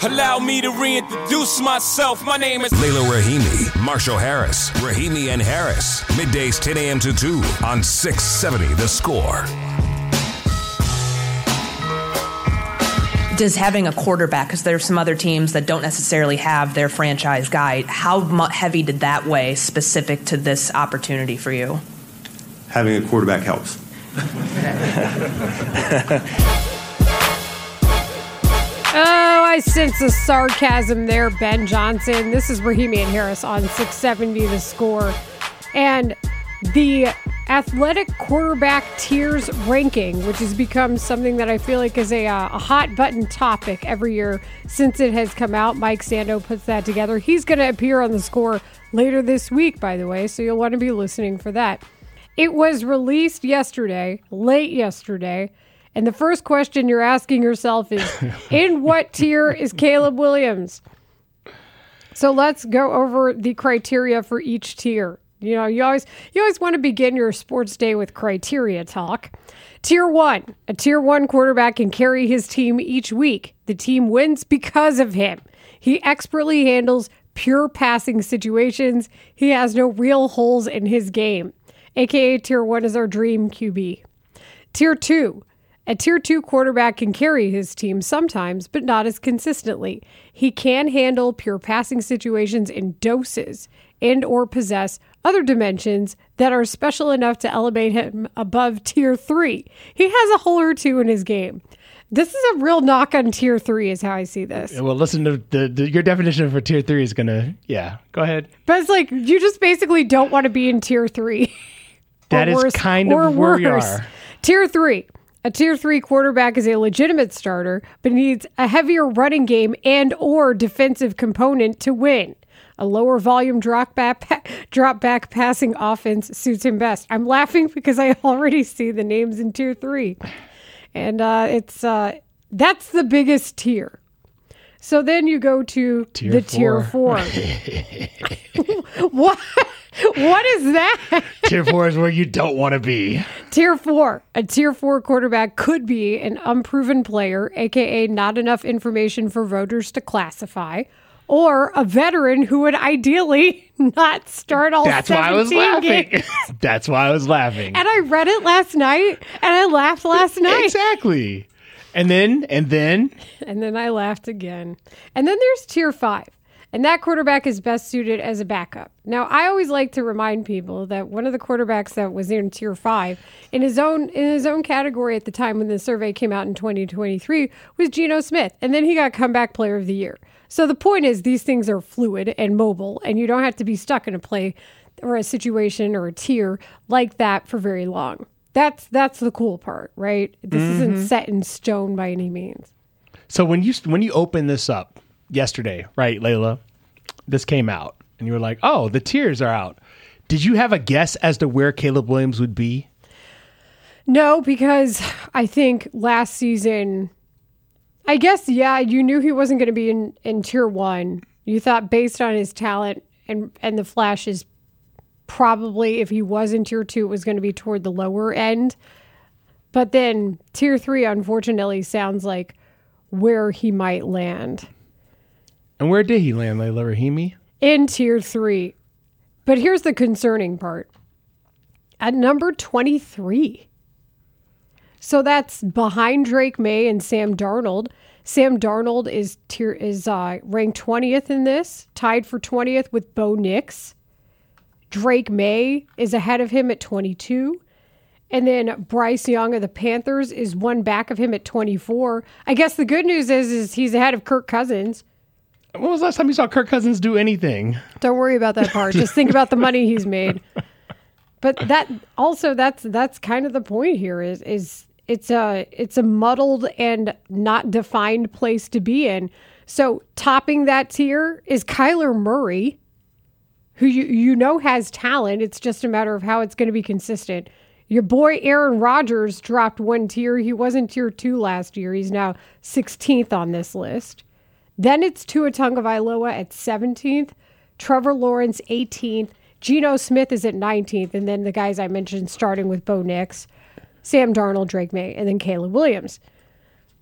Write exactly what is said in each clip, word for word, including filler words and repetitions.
Allow me to reintroduce myself. My name is Layla Rahimi, Marshall Harris, Rahimi and Harris. Middays ten a.m. to two on six seventy The Score. Does having a quarterback, because there's some other teams that don't necessarily have their franchise guy, how mu- heavy did that weigh specific to this opportunity for you? Having a quarterback helps. Oh, I sense the sarcasm there, Ben Johnson. This is Rahimi and Harris on six seventy The Score. And the athletic quarterback tiers ranking, which has become something that I feel like is a, uh, a hot button topic every year since it has come out. Mike Sando puts that together. He's going to appear on The Score later this week, by the way, so you'll want to be listening for that. It was released yesterday, late yesterday, and the first question you're asking yourself is, in what tier is Caleb Williams? So let's go over the criteria for each tier. You know, you always you always want to begin your sports day with criteria talk. Tier one, a tier one quarterback can carry his team each week. The team wins because of him. He expertly handles pure passing situations. He has no real holes in his game. A K A tier one is our dream Q B. Tier two, a tier two quarterback can carry his team sometimes, but not as consistently. He can handle pure passing situations in doses and or possess other dimensions that are special enough to elevate him above tier three. He has a hole or two in his game. This is a real knock on tier three is how I see this. Well, listen to the, the your definition for tier three is going to, yeah, go ahead. But it's like, you just basically don't want to be in tier three. That is worse, kind of where we are. Tier three. A tier three quarterback is a legitimate starter, but needs a heavier running game and or defensive component to win. A lower volume drop back, drop back passing offense suits him best. I'm laughing because I already see the names in tier three. And uh, it's uh, that's the biggest tier. So then you go to tier the four. tier four. What? What is that? Tier four is where you don't want to be. Tier four. A tier four quarterback could be an unproven player, a k a not enough information for voters to classify, or a veteran who would ideally not start all That's why I was laughing. games. That's why I was laughing. And I read it last night, and I laughed last night. Exactly. And then, and then. And then I laughed again. And then there's tier five. And that quarterback is best suited as a backup. Now, I always like to remind people that one of the quarterbacks that was in tier five in his own in his own category at the time when the survey came out in twenty twenty-three was Geno Smith. And then he got comeback player of the year. So the point is these things are fluid and mobile, and you don't have to be stuck in a play or a situation or a tier like that for very long. That's that's the cool part, right? This mm-hmm. isn't set in stone by any means. So when you when you open this up yesterday, right, Layla, this came out, and you were like, oh, the tiers are out. Did you have a guess as to where Caleb Williams would be? No, because I think last season, I guess, yeah, you knew he wasn't going to be in, in tier one. You thought based on his talent and, and the flashes, probably if he was in tier two, it was going to be toward the lower end. But then tier three, unfortunately, sounds like where he might land. And where did he land, Layla Rahimi? In tier three. But here's the concerning part. At number twenty-three. So that's behind Drake May and Sam Darnold. Sam Darnold is tier is uh, ranked twentieth in this, tied for twentieth with Bo Nix. Drake May is ahead of him at twenty-two. And then Bryce Young of the Panthers is one back of him at twenty-four. I guess the good news is, is he's ahead of Kirk Cousins. When was the last time you saw Kirk Cousins do anything? Don't worry about that part. Just think about the money he's made. But that also that's that's kind of the point here is is it's a it's a muddled and not defined place to be in. So topping that tier is Kyler Murray, who you you know has talent. It's just a matter of how it's going to be consistent. Your boy Aaron Rodgers dropped one tier. He wasn't tier two last year. He's now sixteenth on this list. Then it's Tua Tagovailoa at seventeenth, Trevor Lawrence eighteenth, Geno Smith is at nineteenth, and then the guys I mentioned starting with Bo Nix, Sam Darnold, Drake May, and then Caleb Williams.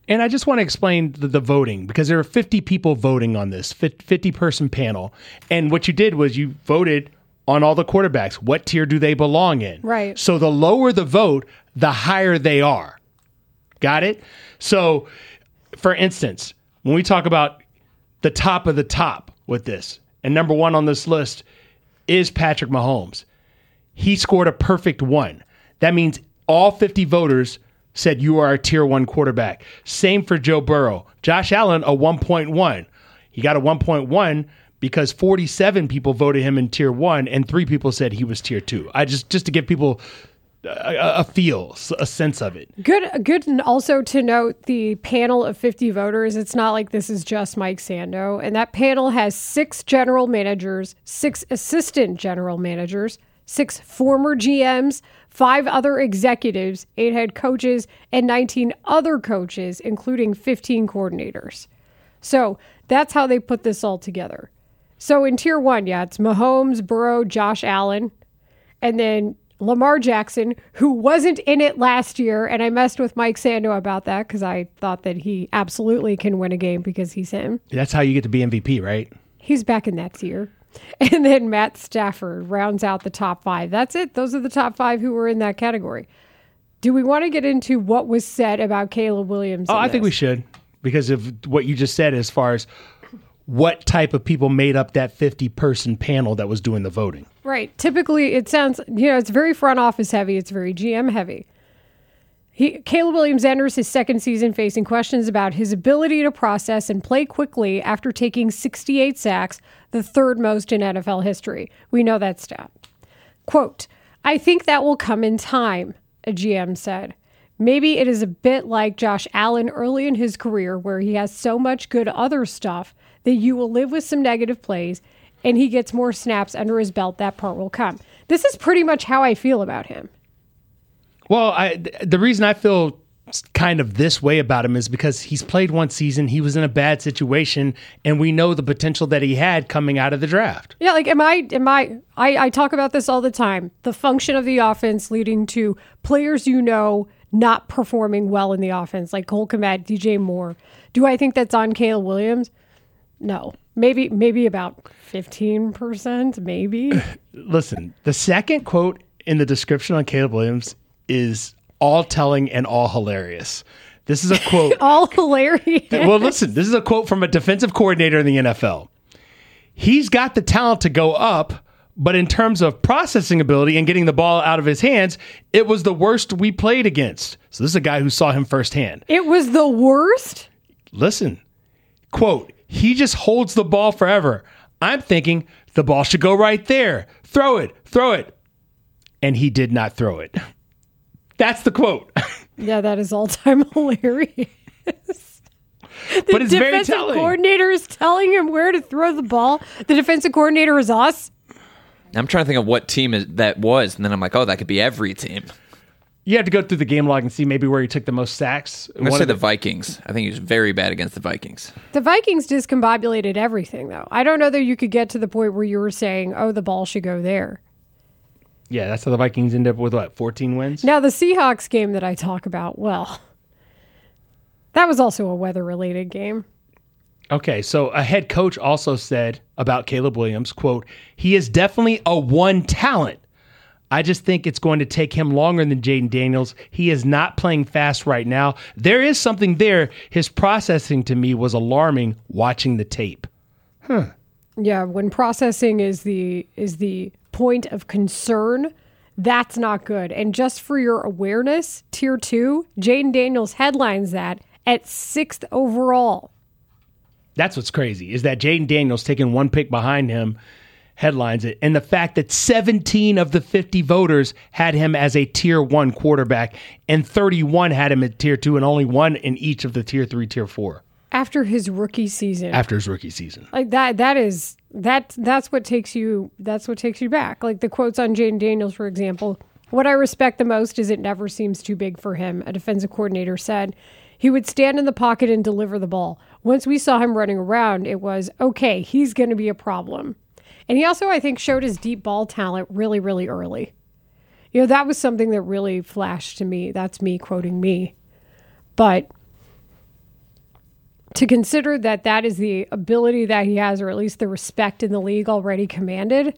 And I just want to explain the, the voting, because there are fifty people voting on this, fifty-person panel. And what you did was you voted on all the quarterbacks. What tier do they belong in? Right. So the lower the vote, the higher they are. Got it? So, for instance, when we talk about the top of the top with this, and number one on this list is Patrick Mahomes. He scored a perfect one. That means all fifty voters said you are a tier one quarterback. Same for Joe Burrow. Josh Allen, a one point one. He got a one point one because forty-seven people voted him in tier one and three people said he was tier two. I just, just to give people a, a feel, a sense of it. Good, good. And also to note the panel of fifty voters. It's not like this is just Mike Sando. And that panel has six general managers, six assistant general managers, six former G Ms, five other executives, eight head coaches, and nineteen other coaches, including fifteen coordinators. So that's how they put this all together. So in tier one, yeah, it's Mahomes, Burrow, Josh Allen, and then Lamar Jackson, who wasn't in it last year. And I messed with Mike Sando about that because I thought that he absolutely can win a game because he's him. That's how you get to be M V P, right? He's back in that tier. And then Matt Stafford rounds out the top five. That's it. Those are the top five who were in that category. Do we want to get into what was said about Caleb Williams? Oh, I think we should, because of what you just said as far as what type of people made up that fifty-person panel that was doing the voting. Right. Typically, it sounds, you know, it's very front office heavy. It's very G M heavy. He, Caleb Williams enters his second season facing questions about his ability to process and play quickly after taking sixty-eight sacks, the third most in N F L history. We know that stat. Quote, "I think that will come in time," a G M said. Maybe it is a bit like Josh Allen early in his career, where he has so much good other stuff that you will live with some negative plays and he gets more snaps under his belt. That part will come. This is pretty much how I feel about him. Well, I, the reason I feel kind of this way about him is because he's played one season, he was in a bad situation, and we know the potential that he had coming out of the draft. Yeah, like, am I, am I, I, I talk about this all the time. The function of the offense leading to players you know not performing well in the offense, like Cole Kmet, D J Moore. Do I think that's on Caleb Williams? No. Maybe, maybe about fifteen percent, maybe. Listen, the second quote in the description on Caleb Williams is all telling and all hilarious. This is a quote. All hilarious. Well, listen, this is a quote from a defensive coordinator in the N F L. He's got the talent to go up, but in terms of processing ability and getting the ball out of his hands, it was the worst we played against. So this is a guy who saw him firsthand. It was the worst? Listen, quote, "He just holds the ball forever. I'm thinking the ball should go right there. Throw it, throw it." And he did not throw it. That's the quote. Yeah, that is all-time hilarious. The But it's very defensive telling. coordinator is telling him where to throw the ball. The defensive coordinator is us. I'm trying to think of what team is, that was, and then I'm like, oh, that could be every team. You have to go through the game log and see maybe where he took the most sacks. I'm going to One say of the Vikings. I think he was very bad against the Vikings. The Vikings discombobulated everything, though. I don't know that you could get to the point where you were saying, oh, the ball should go there. Yeah, that's how the Vikings end up with, what, fourteen wins? Now, the Seahawks game that I talk about, well, that was also a weather-related game. Okay, so a head coach also said about Caleb Williams, quote, "He is definitely a one talent. I just think it's going to take him longer than Jaden Daniels. He is not playing fast right now. There is something there. His processing to me was alarming watching the tape." Huh. Yeah, when processing is the is the point of concern, that's not good. And just for your awareness, tier two, Jaden Daniels headlines that at sixth overall. That's what's crazy, is that Jaden Daniels taking one pick behind him headlines it. And the fact that seventeen of the fifty voters had him as a tier one quarterback and thirty-one had him at tier two and only one in each of the tier three, tier four. After his rookie season. After his rookie season. Like that, that is, that, that's what takes you, that's what takes you back. Like the quotes on Jaden Daniels, for example, "What I respect the most is it never seems too big for him," a defensive coordinator said. "He would stand in the pocket and deliver the ball. Once we saw him running around, it was, okay, he's going to be a problem." And he also, I think, showed his deep ball talent really, really early. You know, that was something that really flashed to me. That's me quoting me. But to consider that that is the ability that he has, or at least the respect in the league already commanded.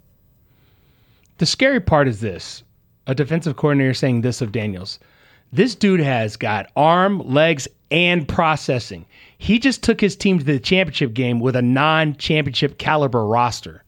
The scary part is this. A defensive coordinator saying this of Daniels. This dude has got arm, legs, and processing. He just took his team to the championship game with a non-championship caliber roster.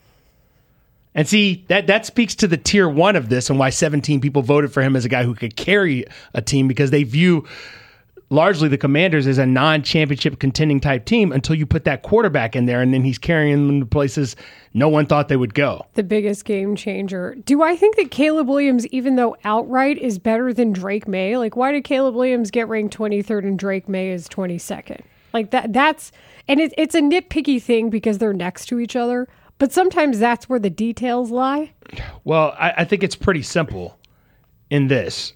And see, that, that speaks to the tier one of this and why seventeen people voted for him as a guy who could carry a team, because they view largely the Commanders as a non-championship contending type team until you put that quarterback in there, and then he's carrying them to places no one thought they would go. The biggest game changer. Do I think that Caleb Williams, even though outright, is better than Drake May? Like, why did Caleb Williams get ranked twenty-third and Drake May is twenty-second? Like, that. that's, and it, it's a nitpicky thing because they're next to each other, but sometimes that's where the details lie. Well, I, I think it's pretty simple in this.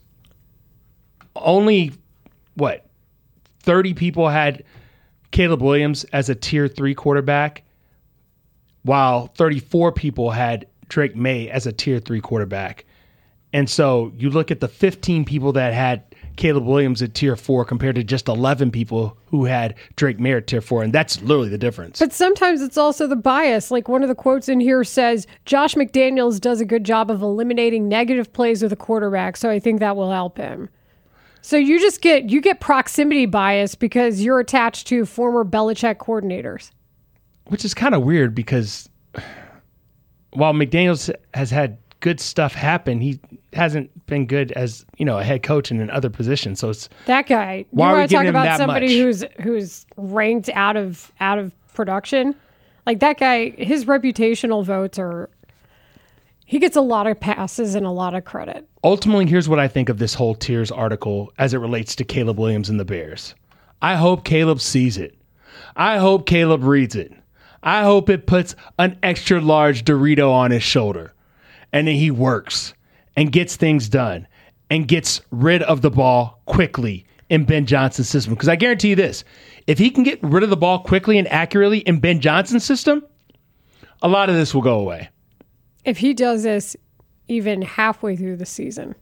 Only, what, thirty people had Caleb Williams as a tier three quarterback, while thirty-four people had Drake May as a tier three quarterback. And so you look at the fifteen people that had Caleb Williams at tier four compared to just eleven people who had Drake May at tier four. And that's literally the difference. But sometimes it's also the bias. Like, one of the quotes in here says, Josh McDaniels does a good job of eliminating negative plays with a quarterback. So I think that will help him. So you just get, you get proximity bias because you're attached to former Belichick coordinators. Which is kind of weird because while McDaniels has had good stuff happen, he hasn't been good as, you know, a head coach and in other positions. So it's that guy. Why you are we want to talk giving him about that somebody much? who's who's ranked out of out of production? Like, that guy, his reputational votes are. He gets a lot of passes and a lot of credit. Ultimately, here's what I think of this whole tiers article as it relates to Caleb Williams and the Bears. I hope Caleb sees it. I hope Caleb reads it. I hope it puts an extra large Dorito on his shoulder. And then he works and gets things done and gets rid of the ball quickly in Ben Johnson's system. Because I guarantee you this, if he can get rid of the ball quickly and accurately in Ben Johnson's system, a lot of this will go away. If he does this even halfway through the season,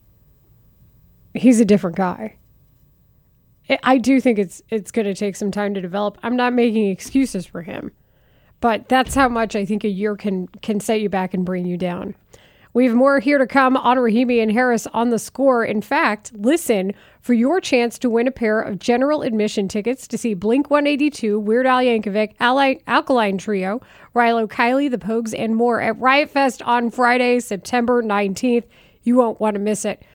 he's a different guy. I do think it's it's going to take some time to develop. I'm not making excuses for him, but that's how much I think a year can can set you back and bring you down. We have more here to come on Rahimi and Harris on The Score. In fact, listen for your chance to win a pair of general admission tickets to see Blink one eighty-two, Weird Al Yankovic, Al- Alkaline Trio, Rilo Kiley, The Pogues, and more at Riot Fest on Friday, September nineteenth. You won't want to miss it.